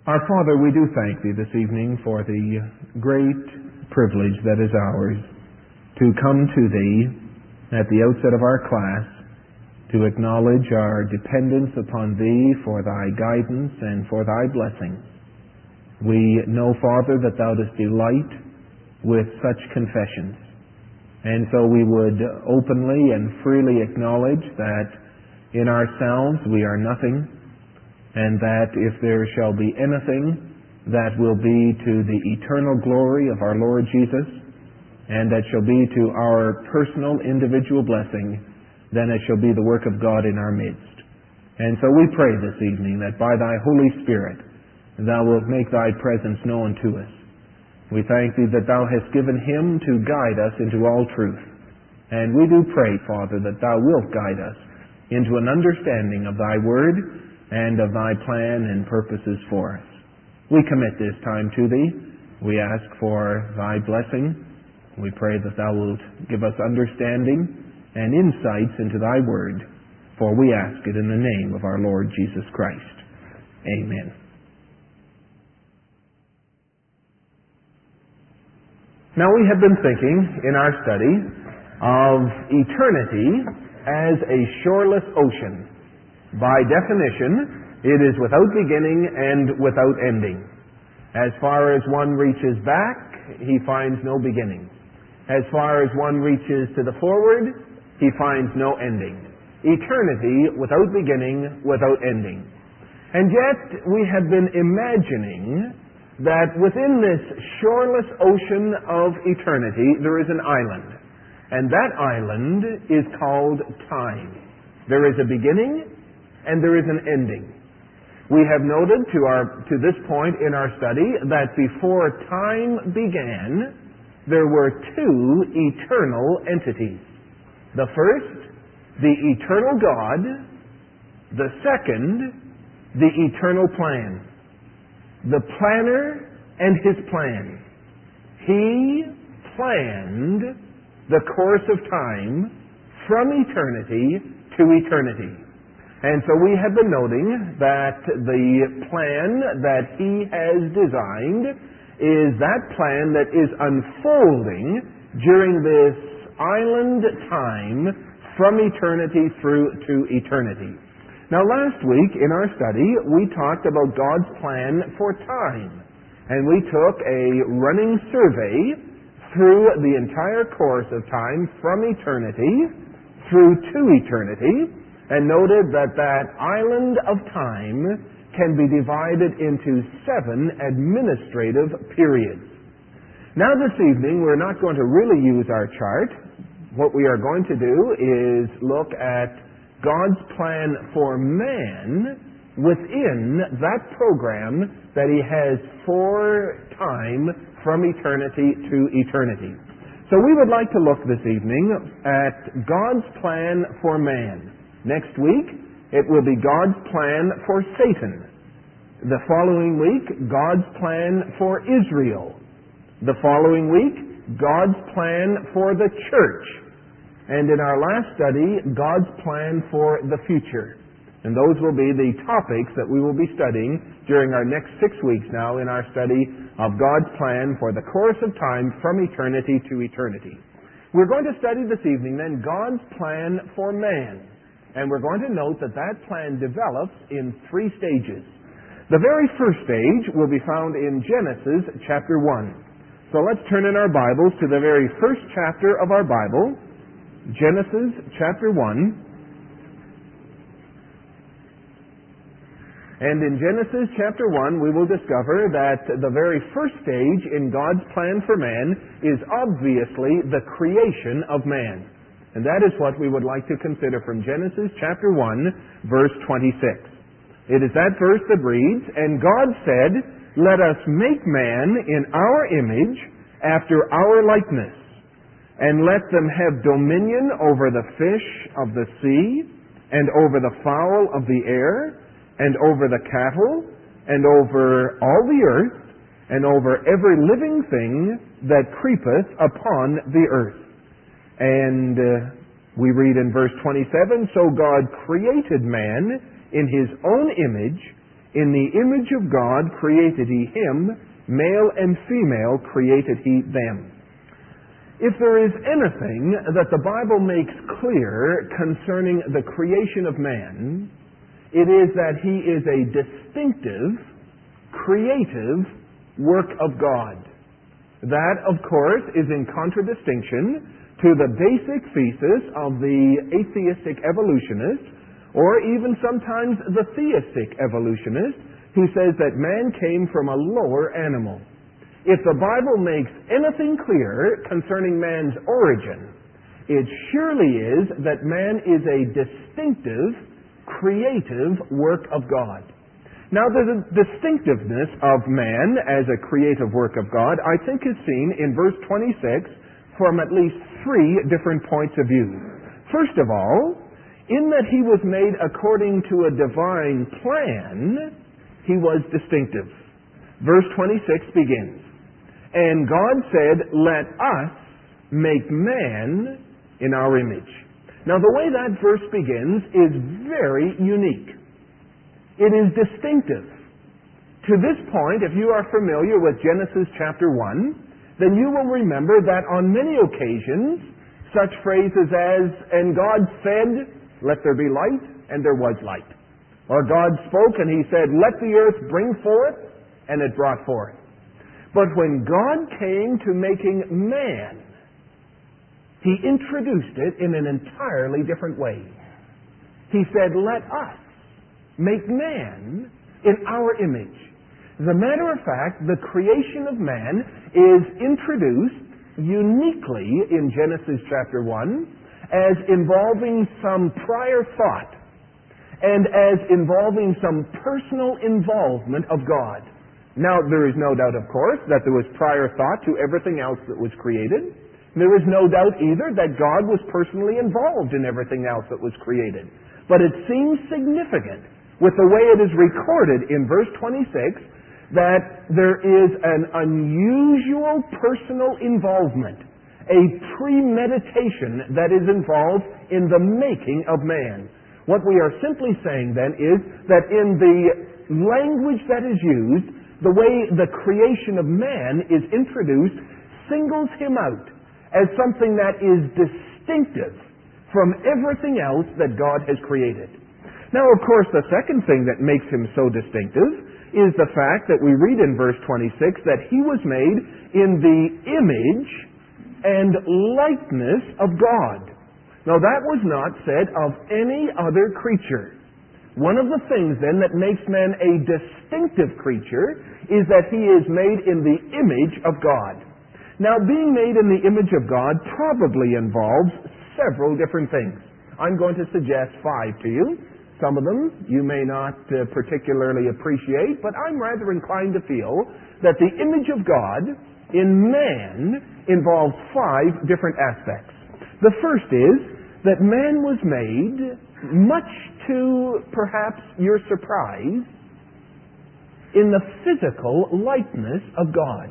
Our Father, we do thank Thee this evening for the great privilege that is ours to come to Thee at the outset of our class, to acknowledge our dependence upon Thee for Thy guidance and for Thy blessing. We know, Father, that Thou dost delight with such confessions, and so we would openly and freely acknowledge that in ourselves we are nothing, and that if there shall be anything that will be to the eternal glory of our Lord Jesus, and that shall be to our personal individual blessing, then it shall be the work of God in our midst. And so we pray this evening that by Thy Holy Spirit Thou wilt make Thy presence known to us. We thank Thee that Thou hast given Him to guide us into all truth. And we do pray, Father, that Thou wilt guide us into an understanding of Thy Word and of Thy plan and purposes for us. We commit this time to Thee. We ask for Thy blessing. We pray that Thou wilt give us understanding and insights into Thy Word, for we ask it in the name of our Lord Jesus Christ. Amen. Now, we have been thinking in our study of eternity as a shoreless ocean. By definition, it is without beginning and without ending. As far as one reaches back, he finds no beginning. As far as one reaches to the forward, he finds no ending. Eternity without beginning, without ending. And yet, we have been imagining that within this shoreless ocean of eternity, there is an island. And that island is called time. There is a beginning and there is an ending. We have noted to this point in our study that before time began, there were two eternal entities. The first, the eternal God. The second, the eternal plan. The planner and his plan. He planned the course of time from eternity to eternity. And so we have been noting that the plan that He has designed is that plan that is unfolding during this island time from eternity through to eternity. Now, last week in our study, we talked about God's plan for time. And we took a running survey through the entire course of time from eternity through to eternity, and noted that that island of time can be divided into 7 administrative periods. Now this evening, we're not going to really use our chart. What we are going to do is look at God's plan for man within that program that He has for time from eternity to eternity. So we would like to look this evening at God's plan for man. Next week, it will be God's plan for Satan. The following week, God's plan for Israel. The following week, God's plan for the church. And in our last study, God's plan for the future. And those will be the topics that we will be studying during our next 6 weeks now in our study of God's plan for the course of time from eternity to eternity. We're going to study this evening then God's plan for man. And we're going to note that that plan develops in 3 stages. The very first stage will be found in Genesis chapter 1. So let's turn in our Bibles to the very first chapter of our Bible, Genesis chapter 1. And in Genesis chapter 1, we will discover that the very first stage in God's plan for man is obviously the creation of man. And that is what we would like to consider from Genesis chapter 1, verse 26. It is that verse that reads, "And God said, Let us make man in our image, after our likeness, and let them have dominion over the fish of the sea, and over the fowl of the air, and over the cattle, and over all the earth, and over every living thing that creepeth upon the earth." And we read in verse 27, "So God created man in His own image. In the image of God created he him, male and female created he them. If there is anything that the Bible makes clear concerning the creation of man, it is that he is a distinctive, creative work of God. That, of course, is in contradistinction to the basic thesis of the atheistic evolutionist, or even sometimes the theistic evolutionist, who says that man came from a lower animal. If the Bible makes anything clear concerning man's origin, it surely is that man is a distinctive, creative work of God. Now, the distinctiveness of man as a creative work of God, I think, is seen in verse 26 from at least three different points of view. First of all, in that he was made according to a divine plan, he was distinctive. Verse 26 begins, "And God said, 'Let us make man in our image.'" Now, the way that verse begins is very unique. It is distinctive. To this point, if you are familiar with Genesis chapter 1, then you will remember that on many occasions, such phrases as, "And God said, 'Let there be light,' and there was light." Or God spoke and he said, "Let the earth bring forth," and it brought forth. But when God came to making man, he introduced it in an entirely different way. He said, "Let us make man in our image." As a matter of fact, the creation of man is introduced uniquely in Genesis chapter 1 as involving some prior thought and as involving some personal involvement of God. Now, there is no doubt, of course, that there was prior thought to everything else that was created. There is no doubt either that God was personally involved in everything else that was created. But it seems significant, with the way it is recorded in verse 26, that there is an unusual personal involvement, a premeditation that is involved in the making of man. What we are simply saying then is that in the language that is used, the way the creation of man is introduced singles him out as something that is distinctive from everything else that God has created. Now, of course, the second thing that makes him so distinctive is the fact that we read in verse 26 that he was made in the image and likeness of God. Now, that was not said of any other creature. One of the things, then, that makes man a distinctive creature is that he is made in the image of God. Now, being made in the image of God probably involves several different things. I'm going to suggest 5 to you. Some of them you may not particularly appreciate, but I'm rather inclined to feel that the image of God in man involves 5 different aspects. The first is that man was made, much to perhaps your surprise, in the physical likeness of God.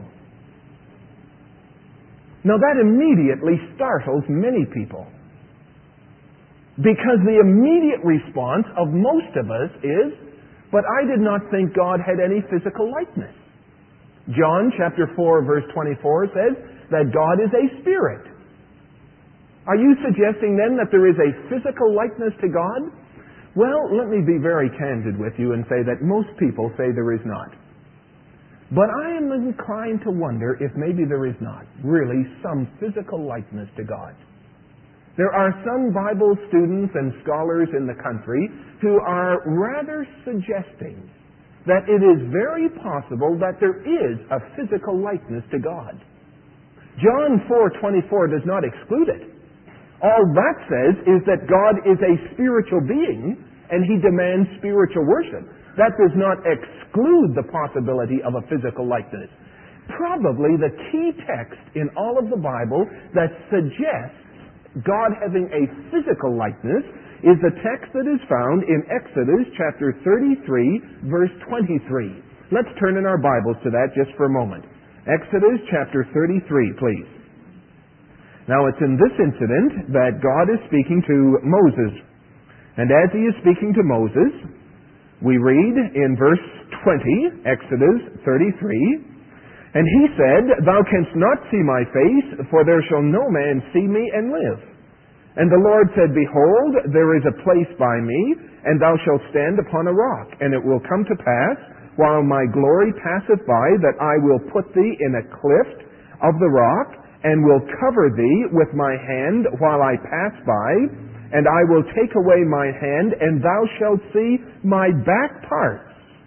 Now that immediately startles many people, because the immediate response of most of us is, "But I did not think God had any physical likeness." John chapter 4 verse 24 says that God is a spirit. Are you suggesting then that there is a physical likeness to God? Well, let me be very candid with you and say that most people say there is not. But I am inclined to wonder if maybe there is not really some physical likeness to God. There are some Bible students and scholars in the country who are rather suggesting that it is very possible that there is a physical likeness to God. John 4:24 does not exclude it. All that says is that God is a spiritual being and he demands spiritual worship. That does not exclude the possibility of a physical likeness. Probably the key text in all of the Bible that suggests God having a physical likeness is the text that is found in Exodus chapter 33, verse 23. Let's turn in our Bibles to that just for a moment. Exodus chapter 33, please. Now, it's in this incident that God is speaking to Moses. And as he is speaking to Moses, We read in verse 20, Exodus 33, "And he said, Thou canst not see my face, for there shall no man see me and live. And the Lord said, Behold, there is a place by me, and thou shalt stand upon a rock. And it will come to pass, while my glory passeth by, that I will put thee in a cleft of the rock, and will cover thee with my hand while I pass by, and I will take away my hand, and thou shalt see my back parts,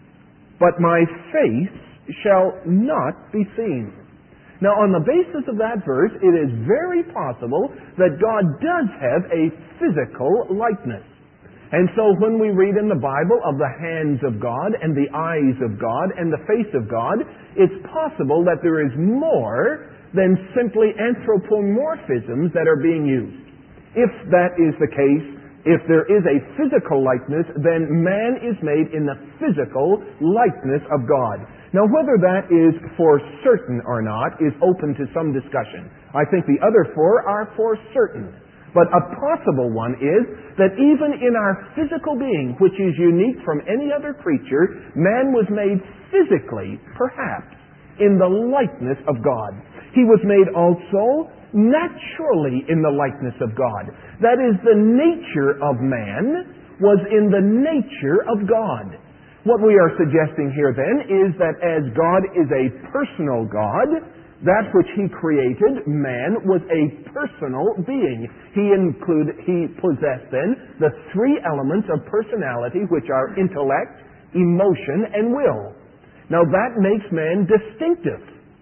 but my face shall not be seen." Now, on the basis of that verse, it is very possible that God does have a physical likeness. And so when we read in the Bible of the hands of God and the eyes of God and the face of God, it's possible that there is more than simply anthropomorphisms that are being used. If that is the case, if there is a physical likeness, then man is made in the physical likeness of God. Now, whether that is for certain or not is open to some discussion. I think the other four are for certain. But a possible one is that even in our physical being, which is unique from any other creature, man was made physically, perhaps, in the likeness of God. He was made also naturally in the likeness of God. That is, the nature of man was in the nature of God. What we are suggesting here then is that as God is a personal God, that which He created, man, was a personal being. He possessed then the three elements of personality, which are intellect, emotion, and will. Now that makes man distinctive.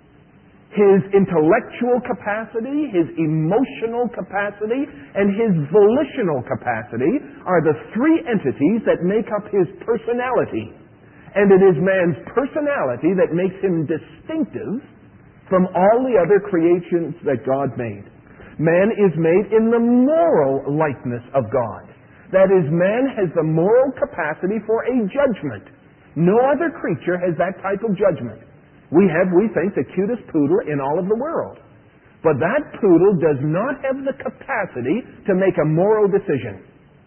His intellectual capacity, his emotional capacity, and his volitional capacity are the three entities that make up his personality. And it is man's personality that makes him distinctive from all the other creations that God made. Man is made in the moral likeness of God. That is, man has the moral capacity for a judgment. No other creature has that type of judgment. We think, the cutest poodle in all of the world. But that poodle does not have the capacity to make a moral decision.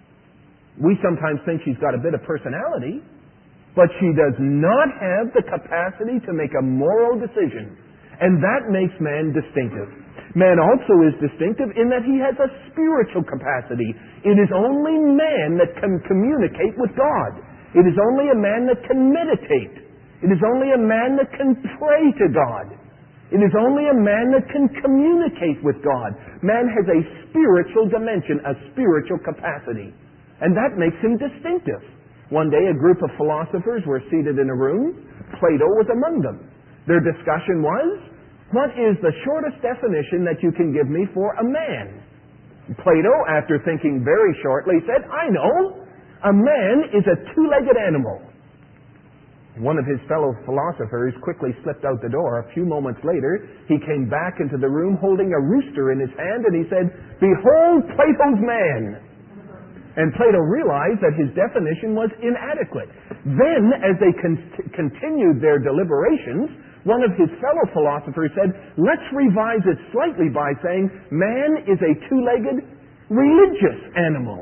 We sometimes think she's got a bit of personality, but she does not have the capacity to make a moral decision. And that makes man distinctive. Man also is distinctive in that he has a spiritual capacity. It is only man that can communicate with God. It is only a man that can meditate. It is only a man that can pray to God. It is only a man that can communicate with God. Man has a spiritual dimension, a spiritual capacity. And that makes him distinctive. One day a group of philosophers were seated in a room. Plato was among them. Their discussion was, what is the shortest definition that you can give me for a man? Plato, after thinking very shortly, said, I know. A man is a two-legged animal. One of his fellow philosophers quickly slipped out the door. A few moments later, he came back into the room holding a rooster in his hand, and he said, Behold Plato's man! And Plato realized that his definition was inadequate. Then, as they continued their deliberations, one of his fellow philosophers said, let's revise it slightly by saying, man is a two-legged religious animal.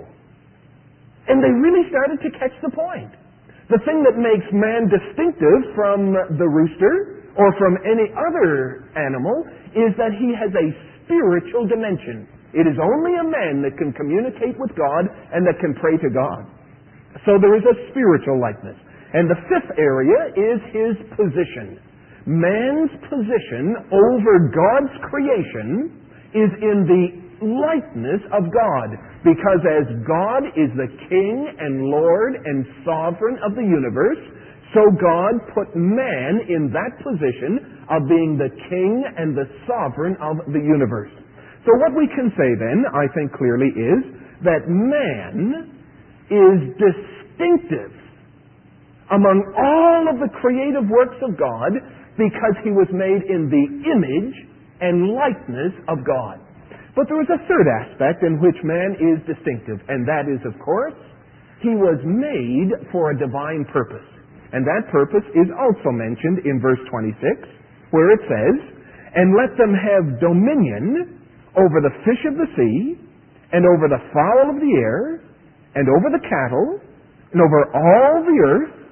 And they really started to catch the point. The thing that makes man distinctive from the rooster or from any other animal is that he has a spiritual dimension. It is only a man that can communicate with God and that can pray to God. So there is a spiritual likeness. And the fifth area is his position. Man's position over God's creation is in the likeness of God. Because as God is the King and Lord and Sovereign of the universe, so God put man in that position of being the King and the Sovereign of the universe. So what we can say then, I think clearly, is that man is distinctive among all of the creative works of God because he was made in the image and likeness of God. But there is a third aspect in which man is distinctive, and that is, of course, he was made for a divine purpose. And that purpose is also mentioned in verse 26, where it says, And let them have dominion over the fish of the sea, and over the fowl of the air, and over the cattle, and over all the earth,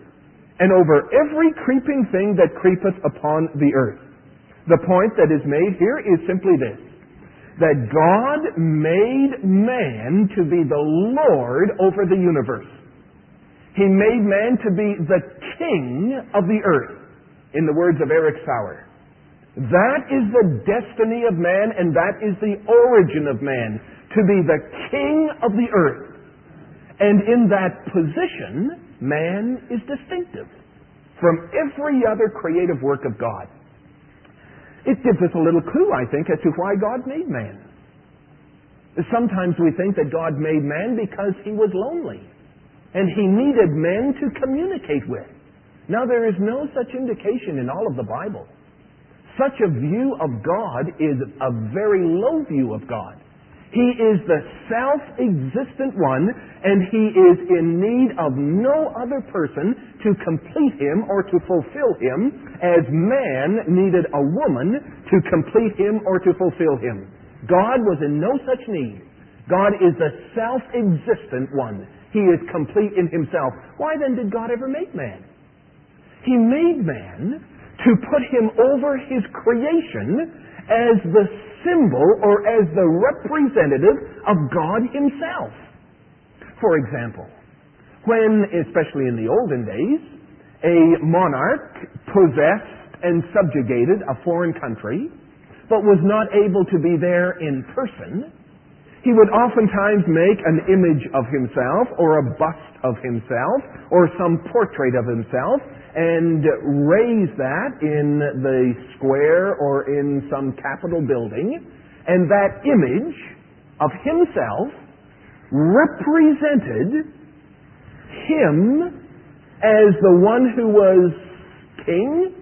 and over every creeping thing that creepeth upon the earth. The point that is made here is simply this, that God made man to be the Lord over the universe. He made man to be the king of the earth, in the words of Eric Sauer. That is the destiny of man, and that is the origin of man, to be the king of the earth. And in that position, man is distinctive from every other creative work of God. It gives us a little clue, I think, as to why God made man. Sometimes we think that God made man because he was lonely, and he needed men to communicate with. Now, there is no such indication in all of the Bible. Such a view of God is a very low view of God. He is the self-existent one, and he is in need of no other person to complete him or to fulfill him, as man needed a woman to complete him or to fulfill him. God was in no such need. God is the self-existent one. He is complete in himself. Why then did God ever make man? He made man to put him over his creation as the symbol or as the representative of God himself. For example, when, especially in the olden days, a monarch possessed and subjugated a foreign country, but was not able to be there in person, he would oftentimes make an image of himself or a bust of himself or some portrait of himself and raise that in the square or in some capitol building, and that image of himself represented him as the one who was king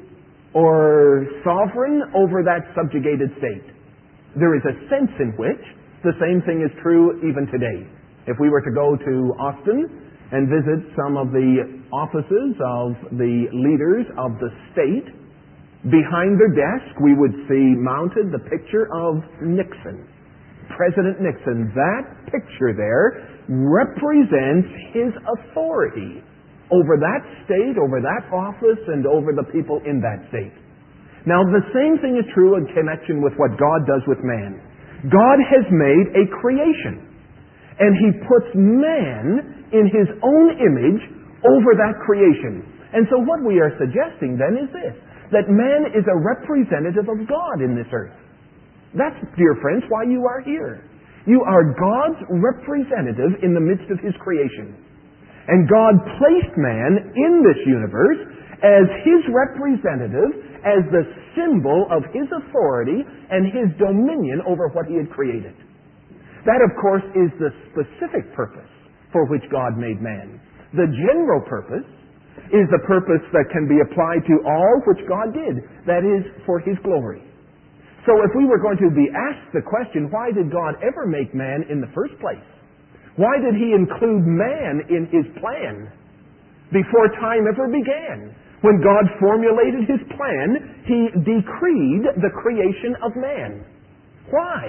or sovereign over that subjugated state. There is a sense in which the same thing is true even today. If we were to go to Austin and visit some of the offices of the leaders of the state, behind their desk we would see mounted the picture of Nixon, President Nixon. That picture there represents his authority over that state, over that office, and over the people in that state. Now, the same thing is true in connection with what God does with man. God has made a creation, and he puts man in his own image over that creation. And so what we are suggesting then is this, that man is a representative of God in this earth. That's, dear friends, why you are here. You are God's representative in the midst of his creation. And God placed man in this universe as his representative, as the symbol of his authority and his dominion over what he had created. That, of course, is the specific purpose for which God made man. The general purpose is the purpose that can be applied to all which God did. That is, for his glory. So if we were going to be asked the question, why did God ever make man in the first place? Why did he include man in his plan before time ever began? When God formulated his plan, he decreed the creation of man. Why?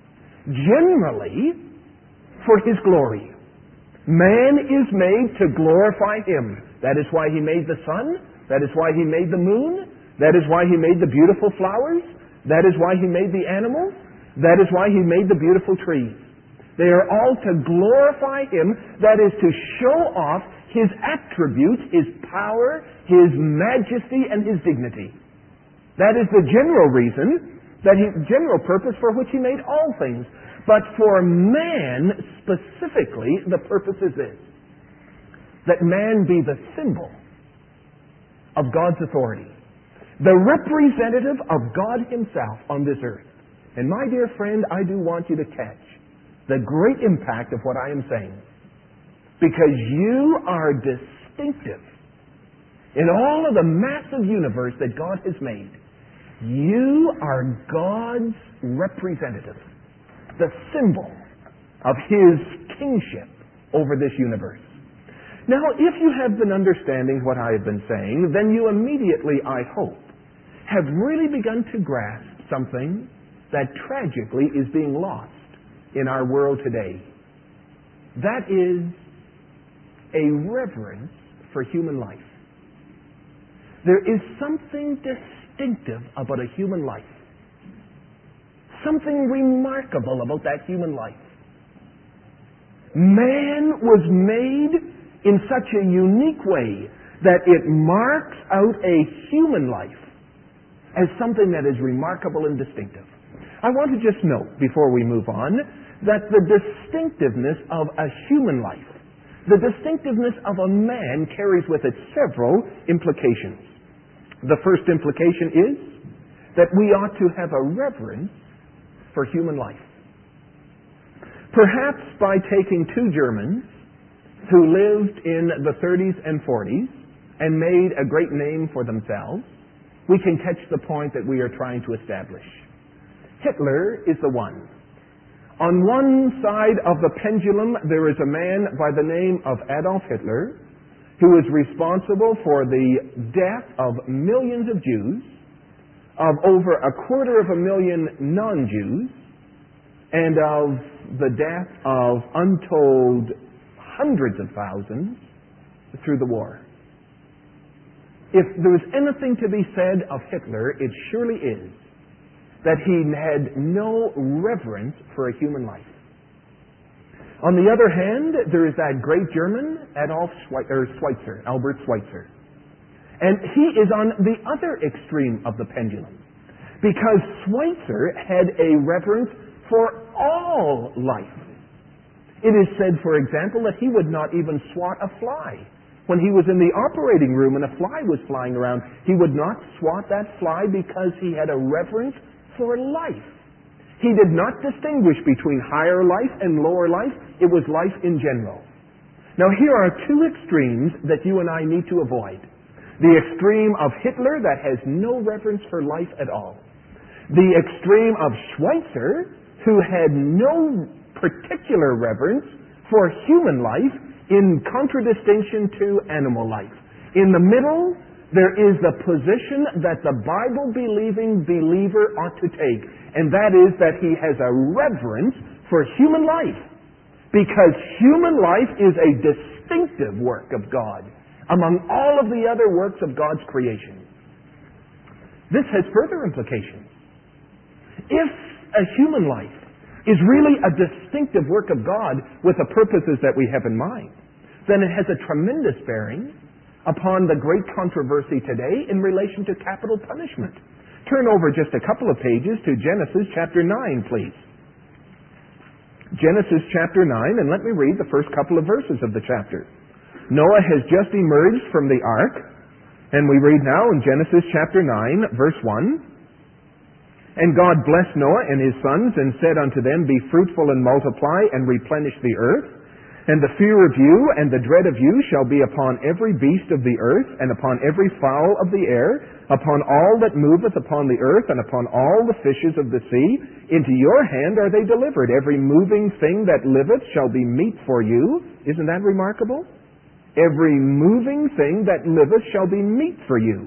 Generally, for his glory. Man is made to glorify him. That is why he made the sun. That is why he made the moon. That is why he made the beautiful flowers. That is why he made the animals. That is why he made the beautiful trees. They are all to glorify him. That is to show off his attributes, his power, his majesty, and his dignity. That is the general reason, general purpose for which he made all things. But for man specifically, the purpose is this, that man be the symbol of God's authority, the representative of God himself on this earth. And my dear friend, I do want you to catch the great impact of what I am saying, because you are distinctive in all of the massive universe that God has made. You are God's representative, the symbol of his kingship over this universe. Now, if you have been understanding what I have been saying, then you immediately, I hope, have really begun to grasp something that tragically is being lost in our world today. That is a reverence for human life. there is something distinctive about a human life. Something remarkable about that human life. Man was made in such a unique way that it marks out a human life as something that is remarkable and distinctive. I want to just note, before we move on, that the distinctiveness of a human life, the distinctiveness of a man, carries with it several implications. The first implication is that we ought to have a reverence for human life. Perhaps by taking two Germans who lived in the 30s and 40s and made a great name for themselves, we can catch the point that we are trying to establish. Hitler is the one. On one side of the pendulum, there is a man by the name of Adolf Hitler, who is responsible for the death of millions of Jews, of over 250,000 non-Jews, and of the death of untold hundreds of thousands through the war. If there is anything to be said of Hitler, it surely is that he had no reverence for a human life. On the other hand, there is that great German, Albert Schweitzer. And he is on the other extreme of the pendulum, because Schweitzer had a reverence for all life. It is said, for example, that he would not even swat a fly. When he was in the operating room and a fly was flying around, he would not swat that fly because he had a reverence for life. He did not distinguish between higher life and lower life. It was life in general. Now here are two extremes that you and I need to avoid. The extreme of Hitler that has no reverence for life at all. The extreme of Schweitzer, who had no particular reverence for human life in contradistinction to animal life. In the middle, there is the position that the Bible-believing believer ought to take, and that is that he has a reverence for human life, because human life is a distinctive work of God among all of the other works of God's creation. This has further implications. If a human life is really a distinctive work of God with the purposes that we have in mind, then it has a tremendous bearing upon the great controversy today in relation to capital punishment. Turn over just a couple of pages to Genesis chapter 9, please. Genesis chapter 9, and let me read the first couple of verses of the chapter. Noah has just emerged from the ark, and we read now in Genesis chapter 9, verse 1, "And God blessed Noah and his sons, and said unto them, Be fruitful and multiply, and replenish the earth. And the fear of you and the dread of you shall be upon every beast of the earth, and upon every fowl of the air, upon all that moveth upon the earth, and upon all the fishes of the sea. Into your hand are they delivered. Every moving thing that liveth shall be meat for you." Isn't that remarkable? Every moving thing that liveth shall be meat for you.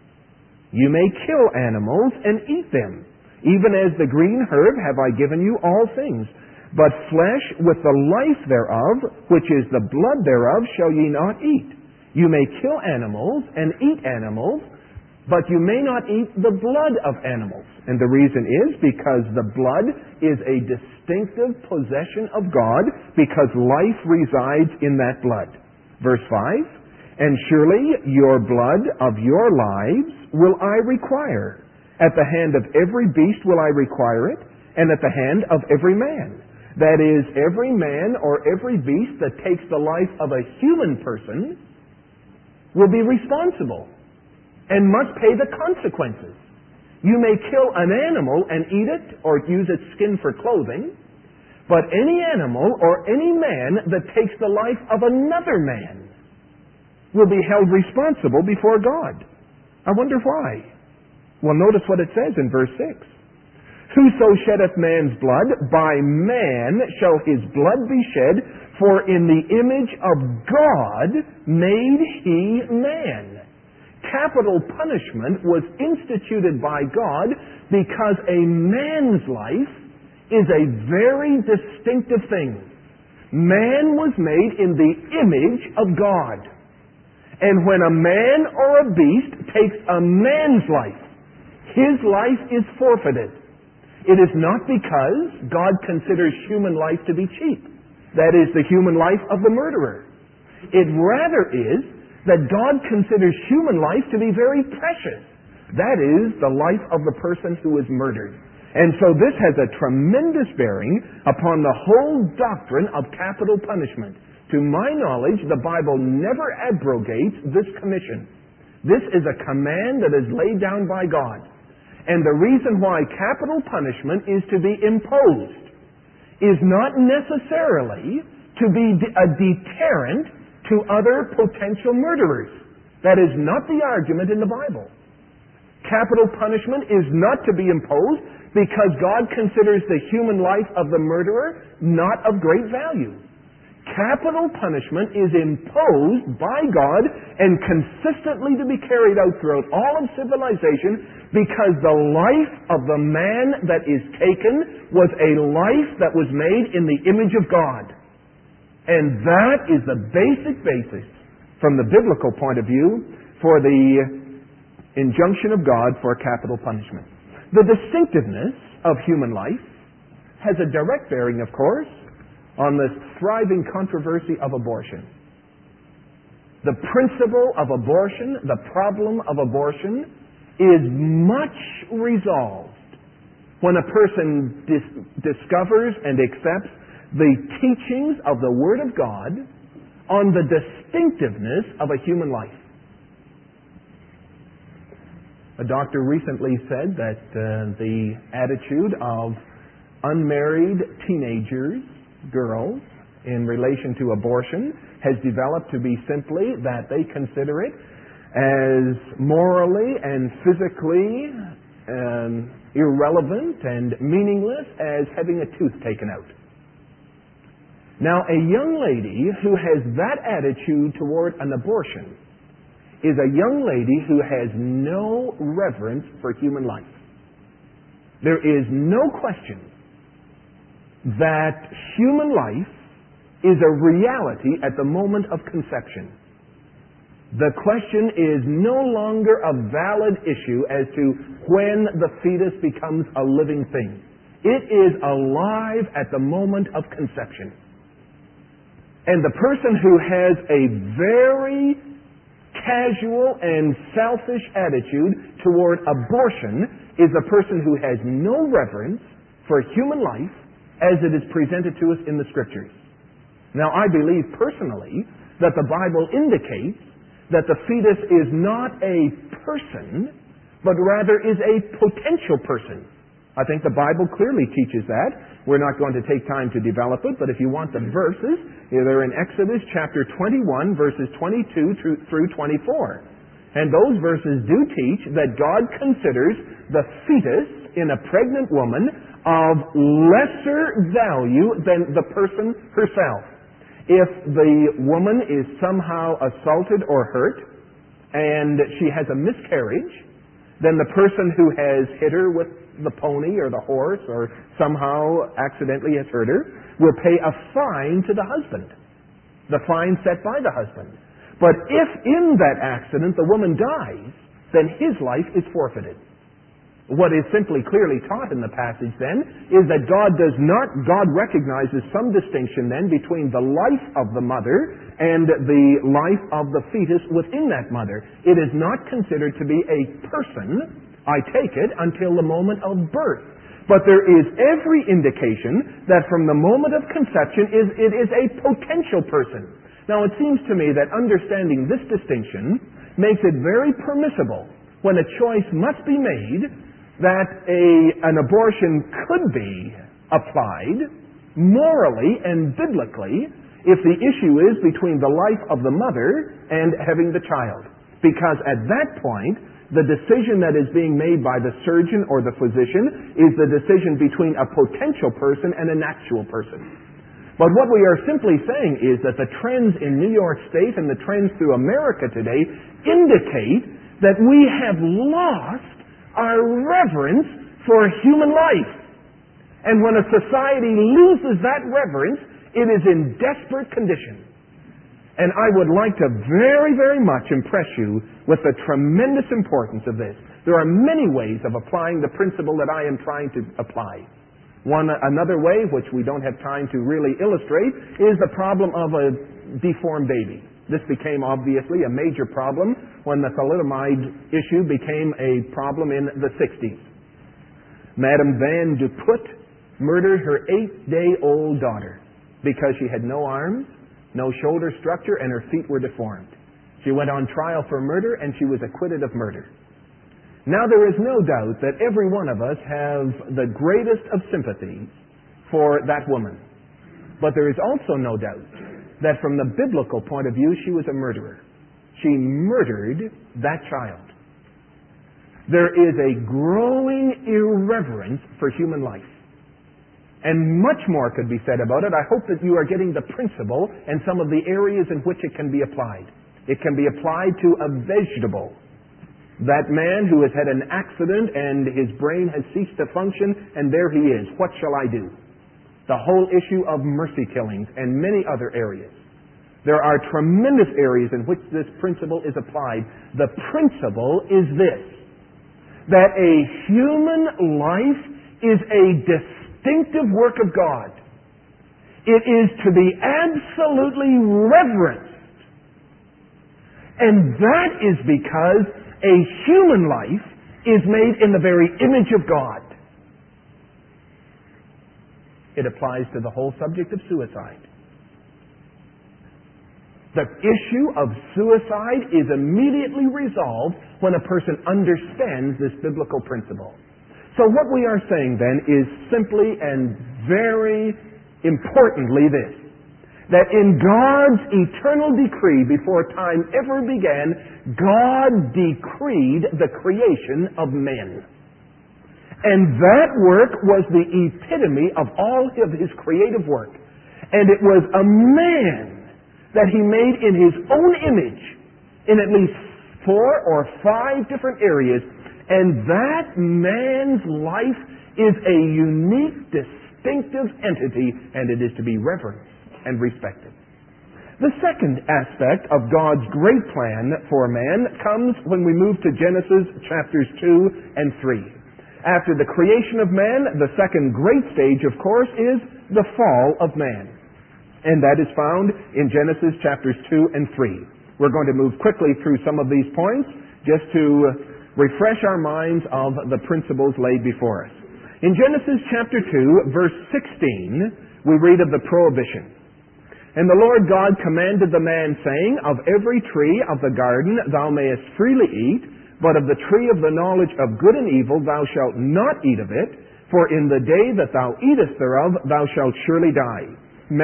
You may kill animals and eat them. Even as the green herb have I given you all things. But flesh with the life thereof, which is the blood thereof, shall ye not eat. You may kill animals and eat animals, but you may not eat the blood of animals. And the reason is because the blood is a distinctive possession of God, because life resides in that blood. Verse 5, "And surely your blood of your lives will I require. At the hand of every beast will I require it, and at the hand of every man." That is, every man or every beast that takes the life of a human person will be responsible and must pay the consequences. You may kill an animal and eat it or use its skin for clothing, but any animal or any man that takes the life of another man will be held responsible before God. I wonder why. Well, notice what it says in verse 6. "Whoso sheddeth man's blood, by man shall his blood be shed, for in the image of God made he man." Capital punishment was instituted by God because a man's life is a very distinctive thing. Man was made in the image of God. And when a man or a beast takes a man's life, his life is forfeited. It is not because God considers human life to be cheap. That is, the human life of the murderer. It rather is that God considers human life to be very precious. That is, the life of the person who is murdered. And so this has a tremendous bearing upon the whole doctrine of capital punishment. To my knowledge, the Bible never abrogates this commission. This is a command that is laid down by God. And the reason why capital punishment is to be imposed is not necessarily to be a deterrent to other potential murderers. That is not the argument in the Bible. Capital punishment is not to be imposed because God considers the human life of the murderer not of great value. Capital punishment is imposed by God and consistently to be carried out throughout all of civilization because the life of the man that is taken was a life that was made in the image of God. And that is the basic basis from the biblical point of view for the injunction of God for capital punishment. The distinctiveness of human life has a direct bearing, of course, on this thriving controversy of abortion. The principle of abortion, the problem of abortion, is much resolved when a person discovers and accepts the teachings of the Word of God on the distinctiveness of a human life. A doctor recently said that the attitude of unmarried teenagers, girls, in relation to abortion has developed to be simply that they consider it as morally and physically irrelevant and meaningless as having a tooth taken out. Now, a young lady who has that attitude toward an abortion is a young lady who has no reverence for human life. There is no question that human life is a reality at the moment of conception. The question is no longer a valid issue as to when the fetus becomes a living thing. It is alive at the moment of conception. And the person who has a very casual and selfish attitude toward abortion is a person who has no reverence for human life as it is presented to us in the Scriptures. Now, I believe personally that the Bible indicates that the fetus is not a person, but rather is a potential person. I think the Bible clearly teaches that. We're not going to take time to develop it, but if you want the verses, they're in Exodus chapter 21, verses 22 through 24. And those verses do teach that God considers the fetus in a pregnant woman of lesser value than the person herself. If the woman is somehow assaulted or hurt and she has a miscarriage, then the person who has hit her with the pony or the horse or somehow accidentally has hurt her will pay a fine to the husband, the fine set by the husband. But if in that accident the woman dies, then his life is forfeited. What is simply clearly taught in the passage then is that God recognizes some distinction then between the life of the mother and the life of the fetus within that mother. It is not considered to be a person, I take it, until the moment of birth. But there is every indication that from the moment of conception it is a potential person. Now it seems to me that understanding this distinction makes it very permissible when a choice must be made that an abortion could be applied morally and biblically if the issue is between the life of the mother and having the child. Because at that point, the decision that is being made by the surgeon or the physician is the decision between a potential person and an actual person. But what we are simply saying is that the trends in New York State and the trends through America today indicate that we have lost our reverence for human life. And when a society loses that reverence, it is in desperate condition. And I would like to very, very much impress you with the tremendous importance of this. There are many ways of applying the principle that I am trying to apply. Another way, which we don't have time to really illustrate, is the problem of a deformed baby. This became obviously a major problem when the thalidomide issue became a problem in the 60s. Madame Van de Putte murdered her 8-day-old daughter because she had no arms, no shoulder structure, and her feet were deformed. She went on trial for murder, and she was acquitted of murder. Now, there is no doubt that every one of us have the greatest of sympathy for that woman. But there is also no doubt that from the biblical point of view, she was a murderer. She murdered that child. There is a growing irreverence for human life. And much more could be said about it. I hope that you are getting the principle and some of the areas in which it can be applied. It can be applied to a vegetable. That man who has had an accident and his brain has ceased to function, and there he is. What shall I do? The whole issue of mercy killings and many other areas. There are tremendous areas in which this principle is applied. The principle is this, that a human life is a distinctive work of God. It is to be absolutely reverenced. And that is because a human life is made in the very image of God. It applies to the whole subject of suicide. The issue of suicide is immediately resolved when a person understands this biblical principle. So what we are saying then is simply and very importantly this, that in God's eternal decree before time ever began, God decreed the creation of men. And that work was the epitome of all of His creative work. And it was a man that He made in His own image in at least 4 or 5 different areas. And that man's life is a unique, distinctive entity, and it is to be reverenced and respected. The second aspect of God's great plan for man comes when we move to Genesis chapters 2 and 3. After the creation of man, the second great stage, of course, is the fall of man. And that is found in Genesis chapters 2 and 3. We're going to move quickly through some of these points just to refresh our minds of the principles laid before us. In Genesis chapter 2, verse 16, we read of the prohibition. And the Lord God commanded the man, saying, Of every tree of the garden thou mayest freely eat, but of the tree of the knowledge of good and evil thou shalt not eat of it, for in the day that thou eatest thereof thou shalt surely die.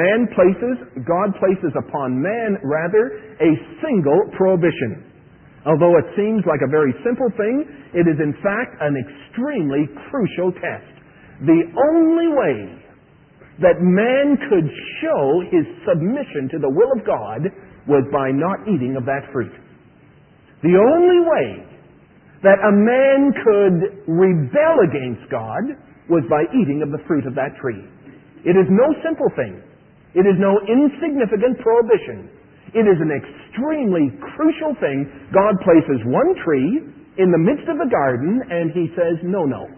God places upon man, rather, a single prohibition. Although it seems like a very simple thing, it is in fact an extremely crucial test. The only way that man could show his submission to the will of God was by not eating of that fruit. The only way that a man could rebel against God was by eating of the fruit of that tree. It is no simple thing. It is no insignificant prohibition. It is an extremely crucial thing. God places one tree in the midst of the garden, and He says, no, no.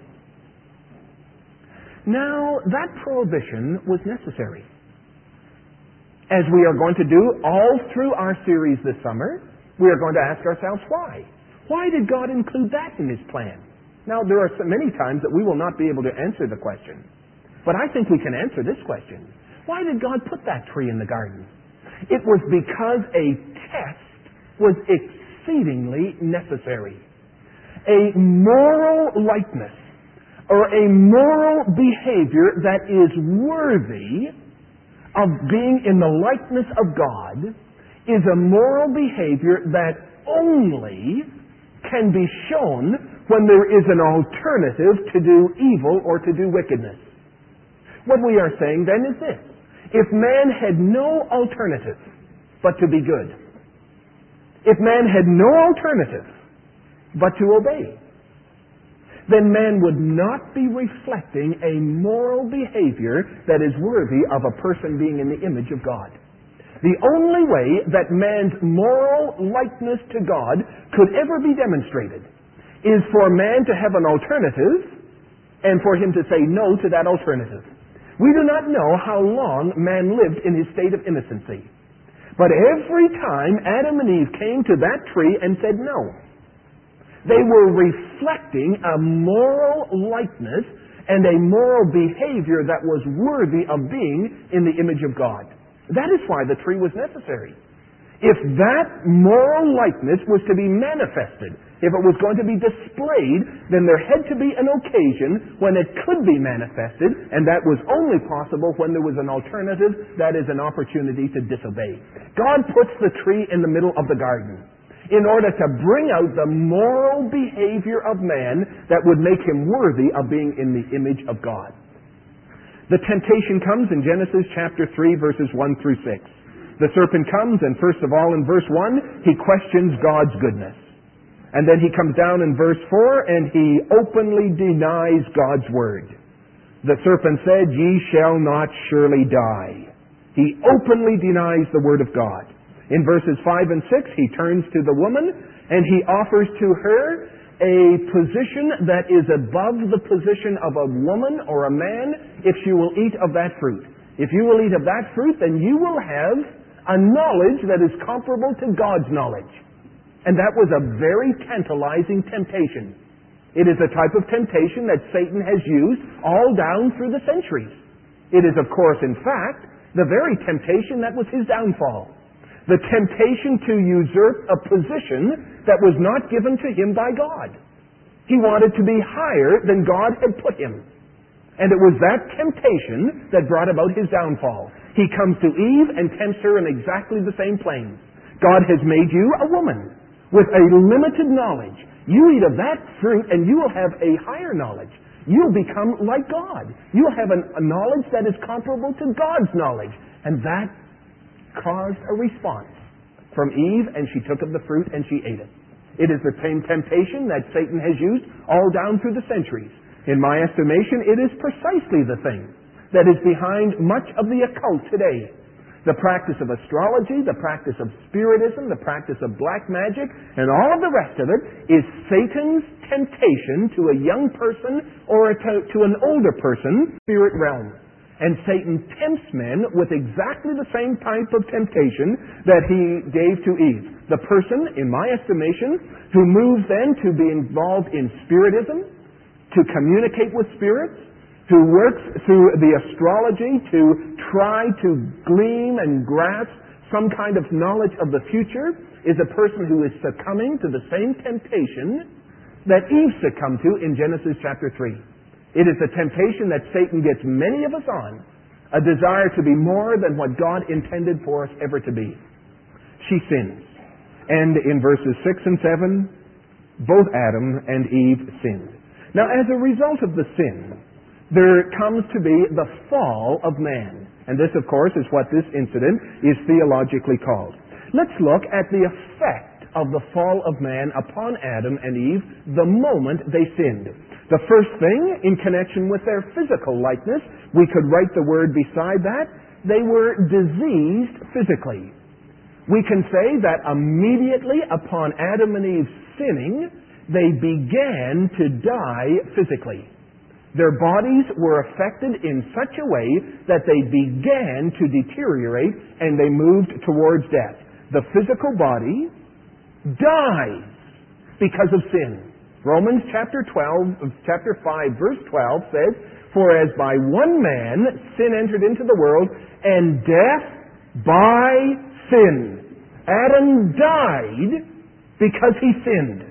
Now, that prohibition was necessary. As we are going to do all through our series this summer, we are going to ask ourselves why. Why did God include that in His plan? Now, there are so many times that we will not be able to answer the question. But I think we can answer this question. Why did God put that tree in the garden? It was because a test was exceedingly necessary. A moral likeness or a moral behavior that is worthy of being in the likeness of God is a moral behavior that only can be shown when there is an alternative to do evil or to do wickedness. What we are saying then is this. If man had no alternative but to be good, if man had no alternative but to obey, then man would not be reflecting a moral behavior that is worthy of a person being in the image of God. The only way that man's moral likeness to God could ever be demonstrated is for man to have an alternative and for him to say no to that alternative. We do not know how long man lived in his state of innocency. But every time Adam and Eve came to that tree and said no, they were reflecting a moral likeness and a moral behavior that was worthy of being in the image of God. That is why the tree was necessary. If that moral likeness was to be manifested, if it was going to be displayed, then there had to be an occasion when it could be manifested, and that was only possible when there was an alternative, that is, an opportunity to disobey. God puts the tree in the middle of the garden in order to bring out the moral behavior of man that would make him worthy of being in the image of God. The temptation comes in Genesis chapter 3, verses 1 through 6. The serpent comes, and first of all, in verse 1, he questions God's goodness. And then he comes down in verse 4, and he openly denies God's word. The serpent said, "Ye shall not surely die." He openly denies the word of God. In verses 5 and 6, he turns to the woman, and he offers to her a position that is above the position of a woman or a man if she will eat of that fruit. If you will eat of that fruit, then you will have a knowledge that is comparable to God's knowledge. And that was a very tantalizing temptation. It is a type of temptation that Satan has used all down through the centuries. It is, of course, in fact, the very temptation that was his downfall. The temptation to usurp a position that was not given to him by God. He wanted to be higher than God had put him. And it was that temptation that brought about his downfall. He comes to Eve and tempts her in exactly the same plane. God has made you a woman with a limited knowledge. You eat of that fruit and you will have a higher knowledge. You'll become like God. You'll have a knowledge that is comparable to God's knowledge. And that caused a response from Eve, and she took of the fruit and she ate it. It is the same temptation that Satan has used all down through the centuries. In my estimation, it is precisely the thing that is behind much of the occult today. The practice of astrology, the practice of spiritism, the practice of black magic, and all of the rest of it is Satan's temptation to a young person or to an older person, spirit realm. And Satan tempts men with exactly the same type of temptation that he gave to Eve. The person, in my estimation, who moves then to be involved in spiritism, to communicate with spirits, who works through the astrology to try to glean and grasp some kind of knowledge of the future, is a person who is succumbing to the same temptation that Eve succumbed to in Genesis chapter 3. It is the temptation that Satan gets many of us on, a desire to be more than what God intended for us ever to be. She sins. And in verses 6 and 7, both Adam and Eve sinned. Now, as a result of the sin, there comes to be the fall of man. And this, of course, is what this incident is theologically called. Let's look at the effect of the fall of man upon Adam and Eve the moment they sinned. The first thing, in connection with their physical likeness, we could write the word beside that, they were diseased physically. We can say that immediately upon Adam and Eve's sinning, they began to die physically. Their bodies were affected in such a way that they began to deteriorate and they moved towards death. The physical body dies because of sin. Romans chapter 5, verse 12 says, "For as by one man sin entered into the world, and death by sin." Adam died because he sinned.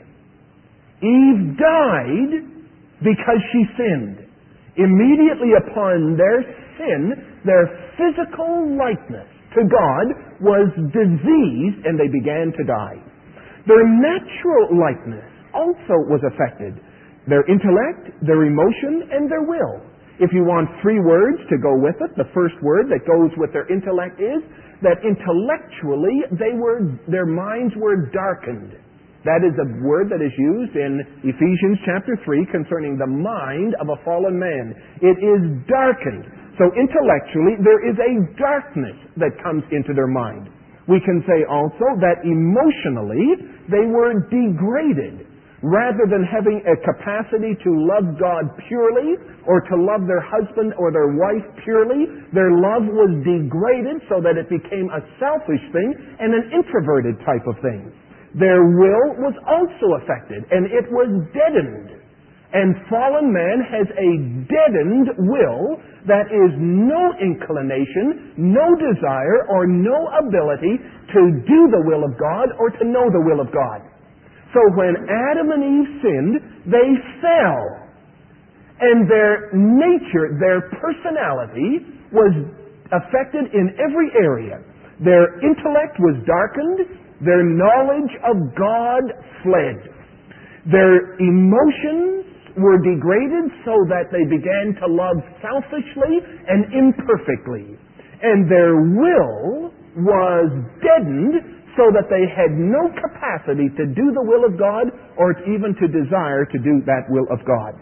Eve died because she sinned. Immediately upon their sin, their physical likeness to God was diseased and they began to die. Their natural likeness also was affected. Their intellect, their emotion, and their will. If you want three words to go with it, the first word that goes with their intellect is that intellectually their minds were darkened. That is a word that is used in Ephesians chapter 3 concerning the mind of a fallen man. It is darkened. So intellectually, there is a darkness that comes into their mind. We can say also that emotionally, they were degraded. Rather than having a capacity to love God purely or to love their husband or their wife purely, their love was degraded so that it became a selfish thing and an introverted type of thing. Their will was also affected, and it was deadened. And fallen man has a deadened will that is no inclination, no desire, or no ability to do the will of God or to know the will of God. So when Adam and Eve sinned, they fell. And their nature, their personality was affected in every area. Their intellect was darkened. Their knowledge of God fled. Their emotions were degraded so that they began to love selfishly and imperfectly. And their will was deadened so that they had no capacity to do the will of God or even to desire to do that will of God.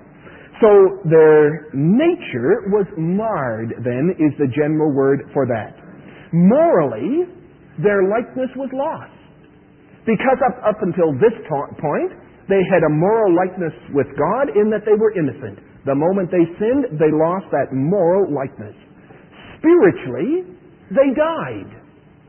So their nature was marred, then, is the general word for that. Morally, their likeness was lost. Because up until this point, they had a moral likeness with God in that they were innocent. The moment they sinned, they lost that moral likeness. Spiritually, they died.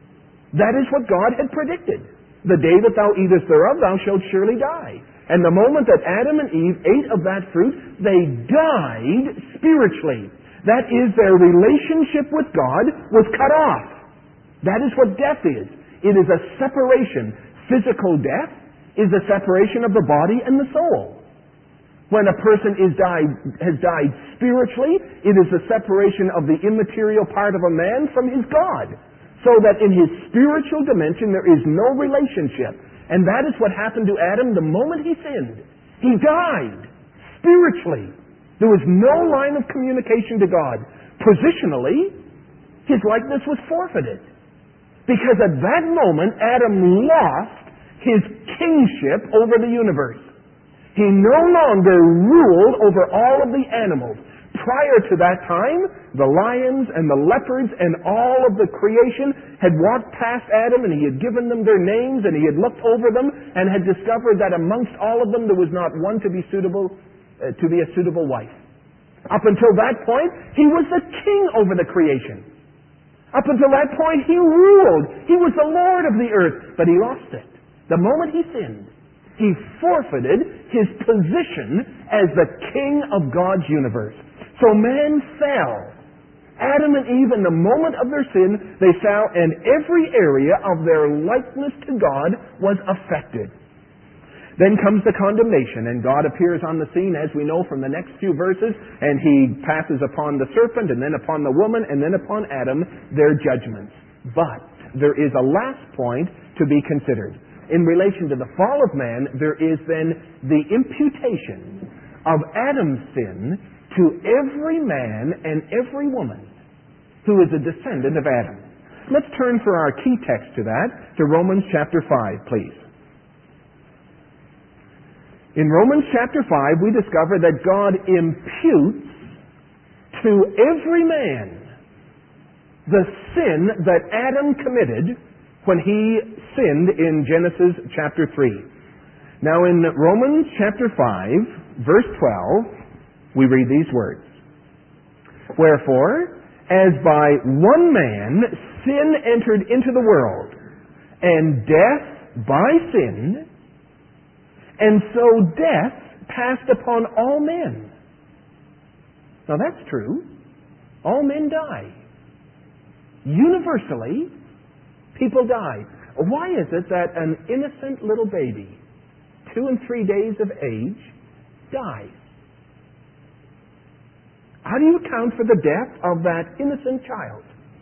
That is what God had predicted. The day that thou eatest thereof, thou shalt surely die. And the moment that Adam and Eve ate of that fruit, they died spiritually. That is, their relationship with God was cut off. That is what death is. It is a separation. Physical death is a separation of the body and the soul. When a person has died spiritually, it is a separation of the immaterial part of a man from his God. So that in his spiritual dimension there is no relationship. And that is what happened to Adam the moment he sinned. He died spiritually. There was no line of communication to God. Positionally, his likeness was forfeited. Because at that moment, Adam lost his kingship over the universe. He no longer ruled over all of the animals. Prior to that time, the lions and the leopards and all of the creation had walked past Adam, and he had given them their names, and he had looked over them and had discovered that amongst all of them there was not one to be suitable to be a suitable wife. Up until that point, he was the king over the creation. Up until that point, he ruled. He was the Lord of the earth, but he lost it. The moment he sinned, he forfeited his position as the king of God's universe. So man fell. Adam and Eve, in the moment of their sin, they fell, and every area of their likeness to God was affected. Then comes the condemnation, and God appears on the scene, as we know from the next few verses, and he passes upon the serpent, and then upon the woman, and then upon Adam, their judgments. But there is a last point to be considered. In relation to the fall of man, there is then the imputation of Adam's sin to every man and every woman who is a descendant of Adam. Let's turn for our key text to that, to Romans chapter 5, please. In Romans chapter 5, we discover that God imputes to every man the sin that Adam committed when he sinned in Genesis chapter 3. Now in Romans chapter 5, verse 12, we read these words. Wherefore, as by one man sin entered into the world, and death by sin, and so death passed upon all men. Now that's true. All men die. Universally, people die. Why is it that an innocent little baby, 2 and 3 days of age, dies? How do you account for the death of that innocent child?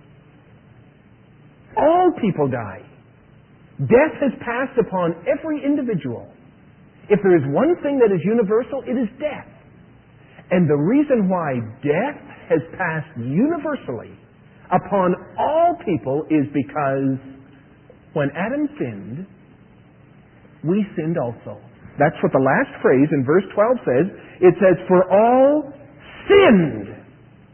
All people die. Death has passed upon every individual. If there is one thing that is universal, it is death. And the reason why death has passed universally upon all people is because when Adam sinned, we sinned also. That's what the last phrase in verse 12 says. It says, for all sinned.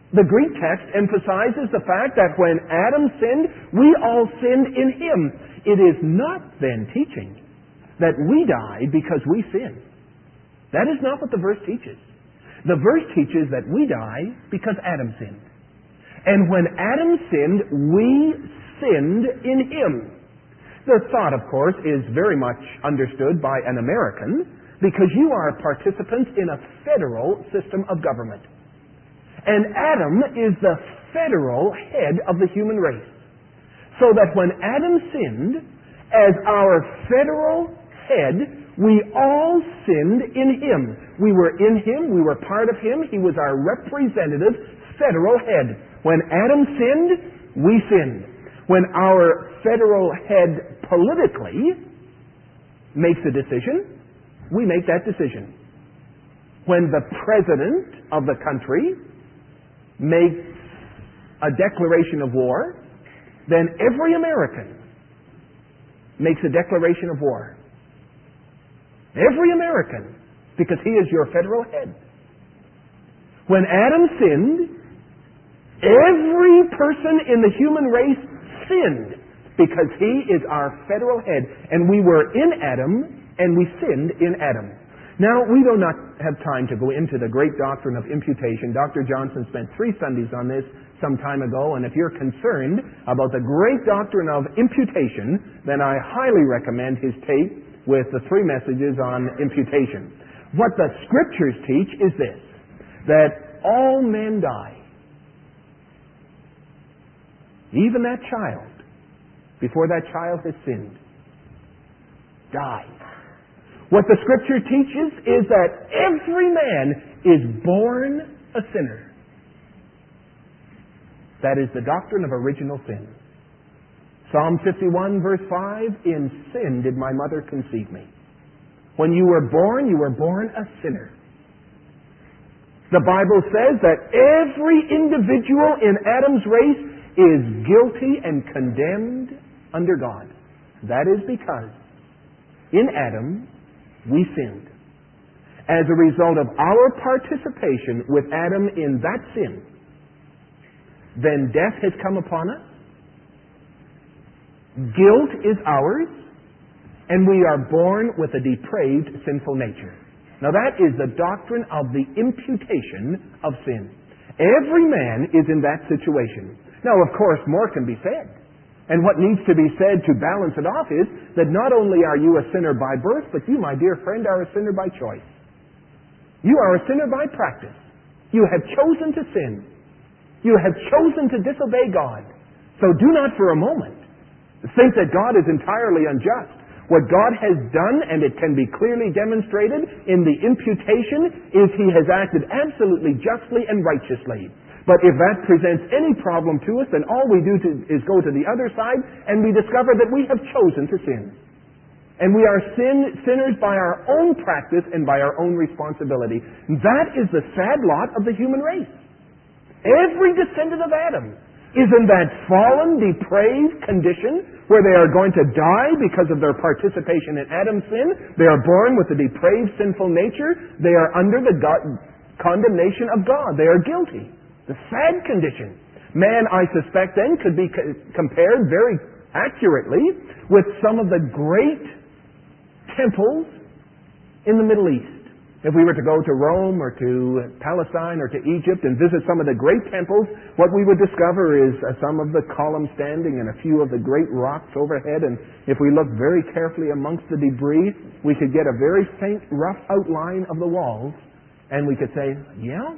The Greek text emphasizes the fact that when Adam sinned, we all sinned in him. It is not then teaching that we die because we sin. That is not what the verse teaches. The verse teaches that we die because Adam sinned. And when Adam sinned, we sinned in him. The thought, of course, is very much understood by an American because you are participants in a federal system of government. And Adam is the federal head of the human race. So that when Adam sinned, as our federal head, we all sinned in him. We were in him, we were part of him, he was our representative federal head. When Adam sinned, we sinned. When our federal head politically makes a decision, we make that decision. When the president of the country makes a declaration of war, then every American makes a declaration of war. Every American, because he is your federal head. When Adam sinned, every person in the human race sinned because he is our federal head. And we were in Adam, and we sinned in Adam. Now, we do not have time to go into the great doctrine of imputation. Dr. Johnson spent 3 Sundays on this some time ago, and if you're concerned about the great doctrine of imputation, then I highly recommend his tape with the 3 messages on imputation. What the Scriptures teach is this, that all men die. Even that child, before that child has sinned, dies. What the Scripture teaches is that every man is born a sinner. That is the doctrine of original sin. Psalm 51 verse 5, in sin did my mother conceive me. When you were born a sinner. The Bible says that every individual in Adam's race is guilty and condemned under God. That is because in Adam, we sinned. As a result of our participation with Adam in that sin, then death has come upon us. Guilt is ours, and we are born with a depraved, sinful nature. Now that is the doctrine of the imputation of sin. Every man is in that situation. Now, of course, more can be said. And what needs to be said to balance it off is that not only are you a sinner by birth, but you, my dear friend, are a sinner by choice. You are a sinner by practice. You have chosen to sin. You have chosen to disobey God. So do not for a moment think that God is entirely unjust. What God has done, and it can be clearly demonstrated in the imputation, is He has acted absolutely justly and righteously. But if that presents any problem to us, then all we do is go to the other side and we discover that we have chosen to sin. And we are sinners by our own practice and by our own responsibility. That is the sad lot of the human race. Every descendant of Adam is in that fallen, depraved condition where they are going to die because of their participation in Adam's sin. They are born with a depraved, sinful nature. They are under the condemnation of God. They are guilty. The sad condition. Man, I suspect, then, could be compared very accurately with some of the great temples in the Middle East. If we were to go to Rome or to Palestine or to Egypt and visit some of the great temples, what we would discover is some of the columns standing and a few of the great rocks overhead. And if we look very carefully amongst the debris, we could get a very faint, rough outline of the walls. And we could say, yeah,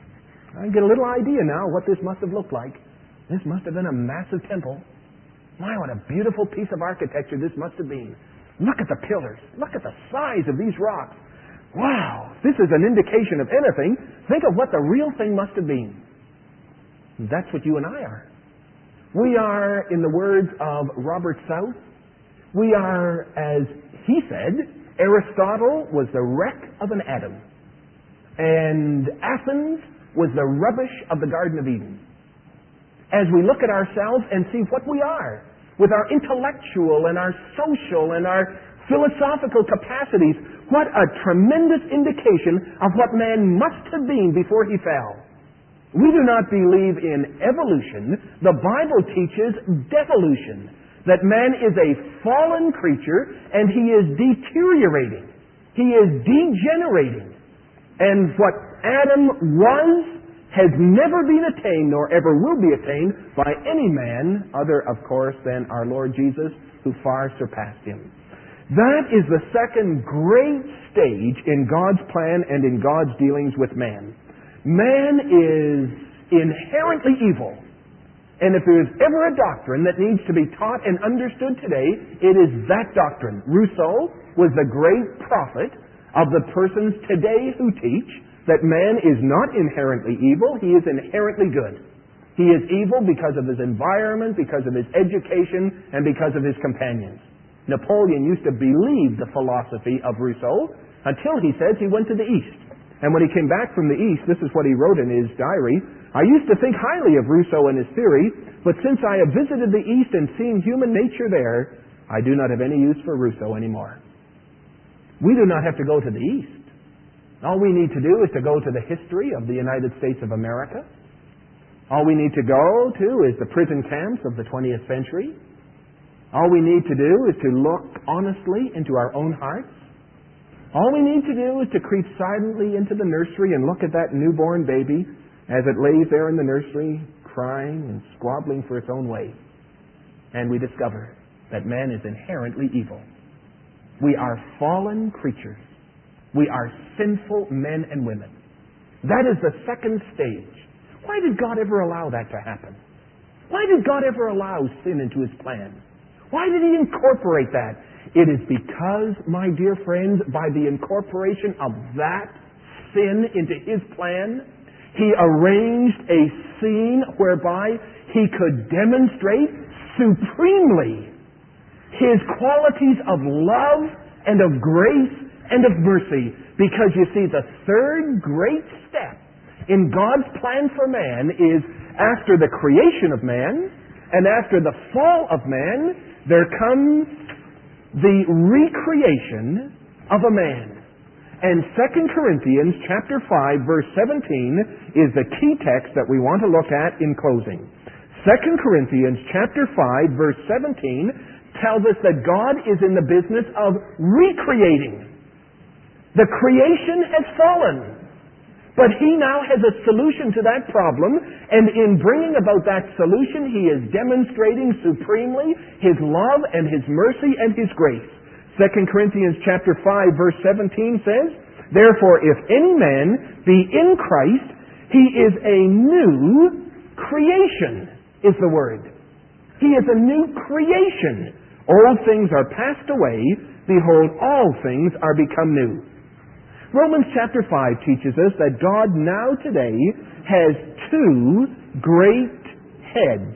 I get a little idea now what this must have looked like. This must have been a massive temple. My, what a beautiful piece of architecture this must have been. Look at the pillars. Look at the size of these rocks. Wow, this is an indication of anything. Think of what the real thing must have been. That's what you and I are. We are, in the words of Robert South, we are, as he said, Aristotle was the wreck of an atom. And Athens was the rubbish of the Garden of Eden. As we look at ourselves and see what we are, with our intellectual and our social and our philosophical capacities, what a tremendous indication of what man must have been before he fell. We do not believe in evolution. The Bible teaches devolution, that man is a fallen creature and he is deteriorating. He is degenerating. And what Adam was has never been attained nor ever will be attained by any man other, of course, than our Lord Jesus, who far surpassed him. That is the second great stage in God's plan and in God's dealings with man. Man is inherently evil. And if there is ever a doctrine that needs to be taught and understood today, it is that doctrine. Rousseau was the great prophet of the persons today who teach that man is not inherently evil, he is inherently good. He is evil because of his environment, because of his education, and because of his companions. Napoleon used to believe the philosophy of Rousseau until he says he went to the East. And when he came back from the East, this is what he wrote in his diary: I used to think highly of Rousseau and his theory, but since I have visited the East and seen human nature there, I do not have any use for Rousseau anymore. We do not have to go to the East. All we need to do is to go to the history of the United States of America. All we need to go to is the prison camps of the 20th century. All we need to do is to look honestly into our own hearts. All we need to do is to creep silently into the nursery and look at that newborn baby as it lays there in the nursery, crying and squabbling for its own way. And we discover that man is inherently evil. We are fallen creatures. We are sinful men and women. That is the second stage. Why did God ever allow that to happen? Why did God ever allow sin into his plan? Why did he incorporate that? It is because, my dear friends, by the incorporation of that sin into his plan, he arranged a scene whereby he could demonstrate supremely his qualities of love and of grace and of mercy. Because you see, the third great step in God's plan for man is, after the creation of man and after the fall of man, there comes the recreation of a man. And 2 Corinthians chapter 5, verse 17 is the key text that we want to look at in closing. 2 Corinthians chapter 5, verse 17 tells us that God is in the business of recreating. The creation has fallen, but he now has a solution to that problem, and in bringing about that solution, he is demonstrating supremely his love and his mercy and his grace. 2 Corinthians chapter 5, verse 17 says, Therefore, if any man be in Christ, he is a new creation, is the word. He is a new creation. Old things are passed away. Behold, all things are become new. Romans chapter 5 teaches us that God now today has two great heads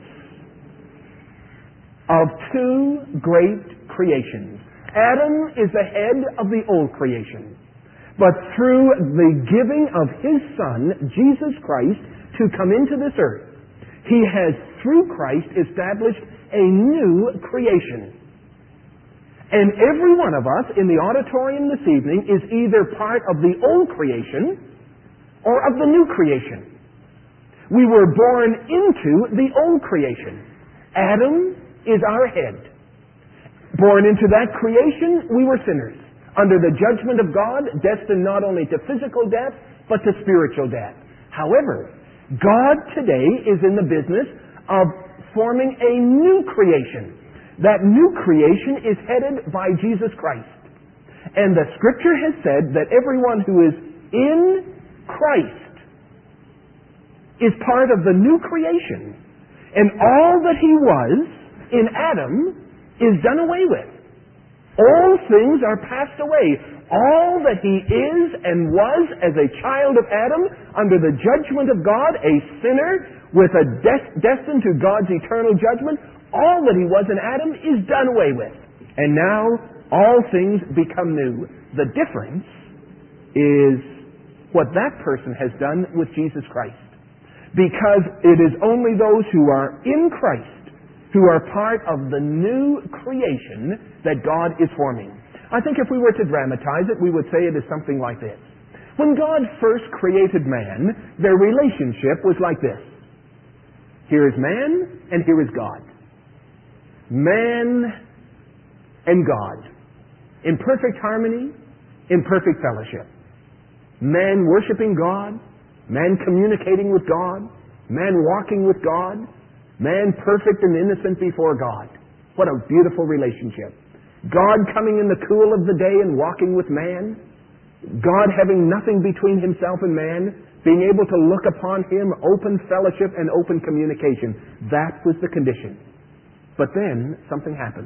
of two great creations. Adam is the head of the old creation. But through the giving of his Son, Jesus Christ, to come into this earth, he has, through Christ, established a new creation. And every one of us in the auditorium this evening is either part of the old creation or of the new creation. We were born into the old creation. Adam is our head. Born into that creation, we were sinners, under the judgment of God, destined not only to physical death, but to spiritual death. However, God today is in the business of forming a new creation. That new creation is headed by Jesus Christ. And the Scripture has said that everyone who is in Christ is part of the new creation. And all that he was in Adam is done away with. All things are passed away. All that he is and was as a child of Adam, under the judgment of God, a sinner with a destined to God's eternal judgment, all that he was in Adam is done away with. And now all things become new. The difference is what that person has done with Jesus Christ. Because it is only those who are in Christ who are part of the new creation that God is forming. I think if we were to dramatize it, we would say it is something like this. When God first created man, their relationship was like this. Here is man, and here is God. Man and God. In perfect harmony, in perfect fellowship. Man worshiping God, man communicating with God, man walking with God, man perfect and innocent before God. What a beautiful relationship. God coming in the cool of the day and walking with man. God having nothing between himself and man, being able to look upon him, open fellowship and open communication. That was the condition. But then something happened.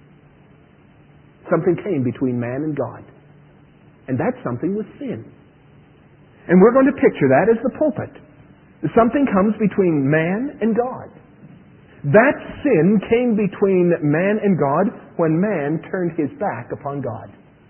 Something came between man and God. And that something was sin. And we're going to picture that as the pulpit. Something comes between man and God. That sin came between man and God when man turned his back upon God.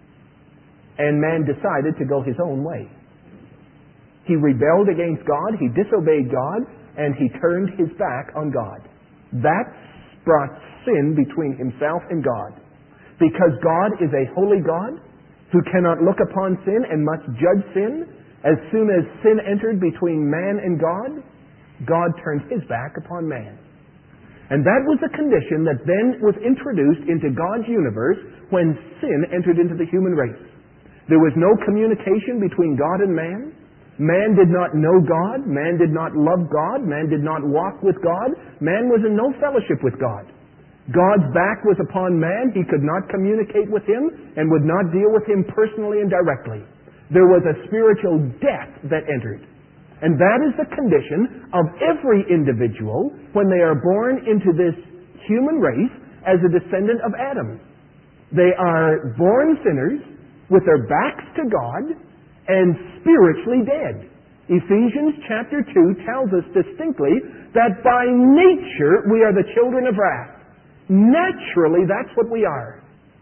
And man decided to go his own way. He rebelled against God, he disobeyed God, and he turned his back on God. That brought sin between himself and God. Because God is a holy God who cannot look upon sin and must judge sin, as soon as sin entered between man and God, God turned his back upon man. And that was the condition that then was introduced into God's universe when sin entered into the human race. There was no communication between God and man. Man did not know God. Man did not love God. Man did not walk with God. Man was in no fellowship with God. God's back was upon man. He could not communicate with him and would not deal with him personally and directly. There was a spiritual death that entered. And that is the condition of every individual when they are born into this human race as a descendant of Adam. They are born sinners with their backs to God and spiritually dead. Ephesians chapter 2 tells us distinctly that by nature we are the children of wrath. Naturally, that's what we are.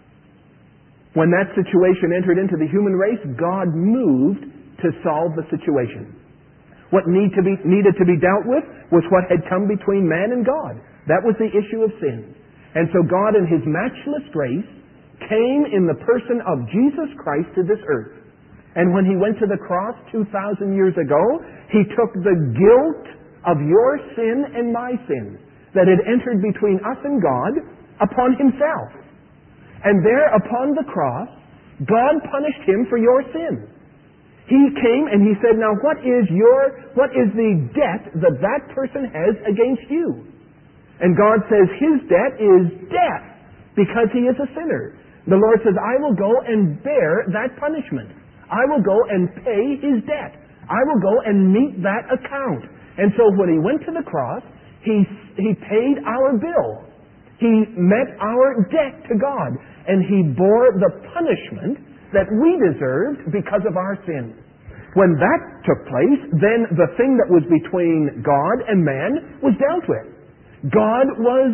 When that situation entered into the human race, God moved to solve the situation. What needed to be dealt with was what had come between man and God. That was the issue of sin. And so God in His matchless grace came in the person of Jesus Christ to this earth. And when He went to the cross 2,000 years ago, He took the guilt of your sin and my sin that had entered between us and God upon Himself. And there upon the cross, God punished Him for your sin. He came and He said, now what is the debt that person has against you? And God says His debt is death because He is a sinner. The Lord says, I will go and bear that punishment. I will go and pay His debt. I will go and meet that account. And so when He went to the cross, He paid our bill. He met our debt to God. And He bore the punishment that we deserved because of our sin. When that took place, then the thing that was between God and man was dealt with. God was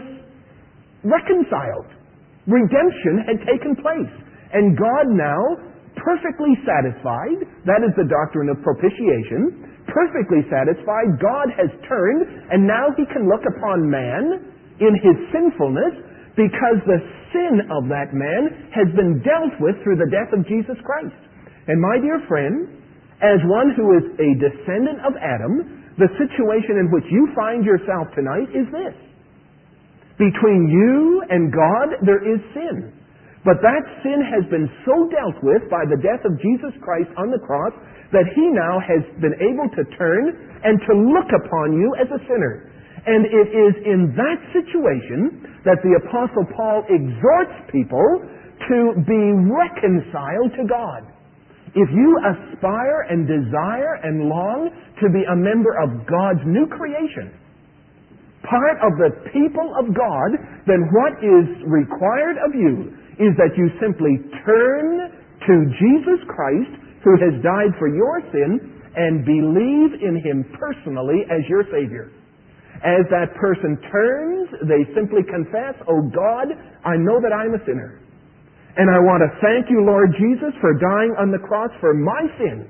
reconciled. Redemption had taken place. And God now, perfectly satisfied, that is the doctrine of propitiation, perfectly satisfied, God has turned, and now He can look upon man in his sinfulness because the sin of that man has been dealt with through the death of Jesus Christ. And my dear friend, as one who is a descendant of Adam, the situation in which you find yourself tonight is this. Between you and God, there is sin. But that sin has been so dealt with by the death of Jesus Christ on the cross that He now has been able to turn and to look upon you as a sinner. And it is in that situation that the Apostle Paul exhorts people to be reconciled to God. If you aspire and desire and long to be a member of God's new creation, part of the people of God, then what is required of you is that you simply turn to Jesus Christ, who has died for your sin, and believe in Him personally as your Savior. As that person turns, they simply confess, oh God, I know that I'm a sinner. And I want to thank you, Lord Jesus, for dying on the cross for my sin.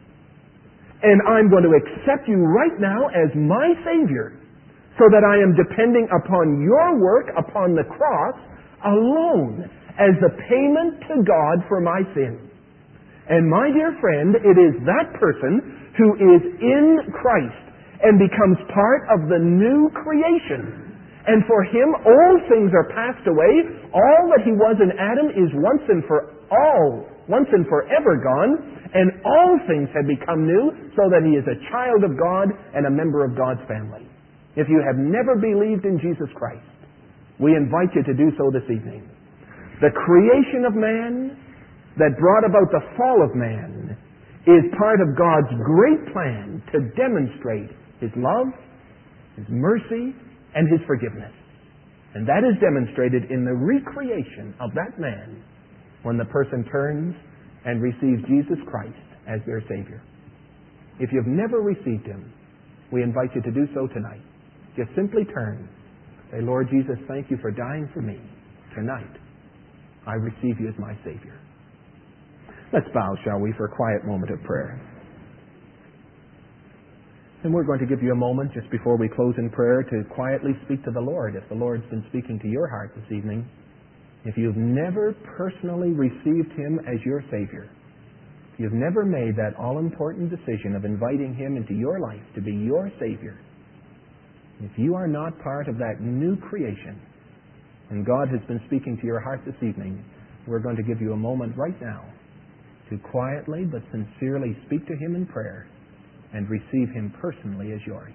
And I'm going to accept you right now as my Savior, so that I am depending upon your work upon the cross alone as the payment to God for my sin. And my dear friend, it is that person who is in Christ and becomes part of the new creation. And for him, all things are passed away. All that he was in Adam is once and forever gone, and all things have become new, so that he is a child of God and a member of God's family. If you have never believed in Jesus Christ, we invite you to do so this evening. The creation of man that brought about the fall of man is part of God's great plan to demonstrate His love, His mercy, and His forgiveness. And that is demonstrated in the recreation of that man when the person turns and receives Jesus Christ as their Savior. If you've never received Him, we invite you to do so tonight. Just simply turn. Say, Lord Jesus, thank you for dying for me. Tonight, I receive you as my Savior. Let's bow, shall we, for a quiet moment of prayer. And we're going to give you a moment just before we close in prayer to quietly speak to the Lord. If the Lord's been speaking to your heart this evening, if you've never personally received Him as your Savior, if you've never made that all-important decision of inviting Him into your life to be your Savior, if you are not part of that new creation, and God has been speaking to your heart this evening, we're going to give you a moment right now to quietly but sincerely speak to Him in prayer and receive Him personally as yours.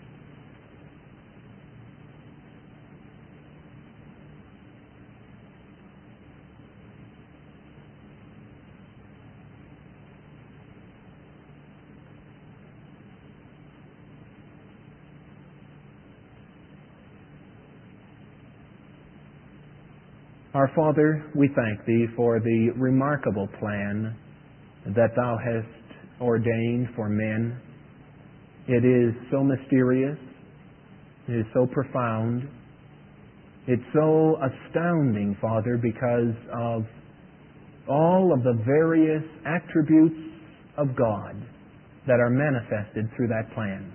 Our Father, we thank Thee for the remarkable plan that Thou hast ordained for men. It is so mysterious. It is so profound. It's so astounding, Father, because of all of the various attributes of God that are manifested through that plan.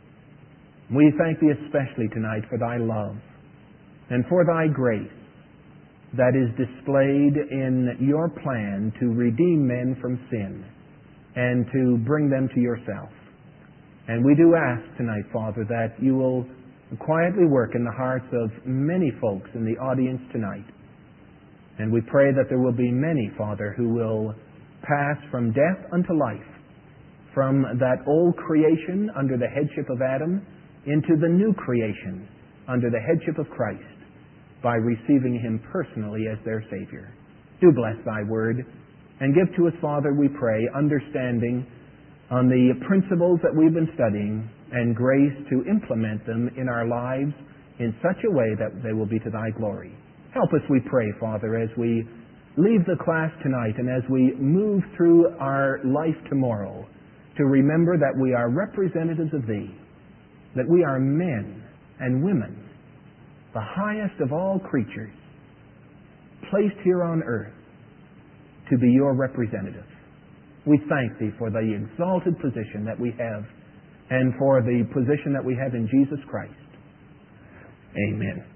We thank Thee especially tonight for Thy love and for Thy grace that is displayed in Your plan to redeem men from sin and to bring them to Yourself. And we do ask tonight, Father, that You will quietly work in the hearts of many folks in the audience tonight. And we pray that there will be many, Father, who will pass from death unto life, from that old creation under the headship of Adam into the new creation under the headship of Christ by receiving Him personally as their Savior. Do bless Thy word and give to us, Father, we pray, understanding on the principles that we've been studying and grace to implement them in our lives in such a way that they will be to Thy glory. Help us, we pray, Father, as we leave the class tonight and as we move through our life tomorrow, to remember that we are representatives of Thee, that we are men and women, the highest of all creatures, placed here on earth to be Your representative. We thank Thee for the exalted position that we have and for the position that we have in Jesus Christ. Amen.